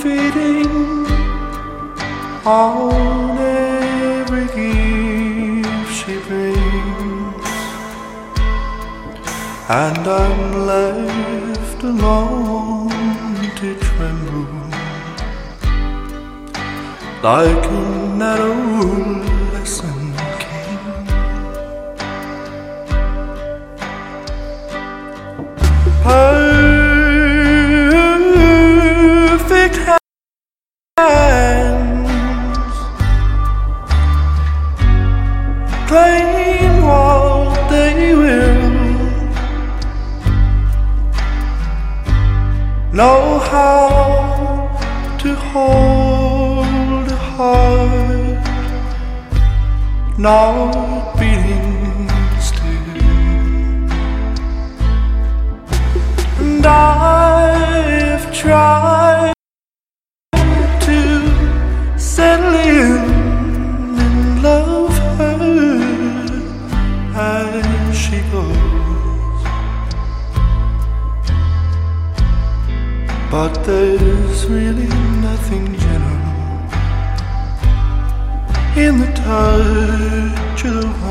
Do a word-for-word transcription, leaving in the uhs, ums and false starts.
feeding on every gift she brings, and I'm left alone to tremble like an adolescent king. Perfect hands claim what they will, know how to hold a heart not beating still. And I've tried to settle in and love her as she goes, but there's really nothing general in the touch of the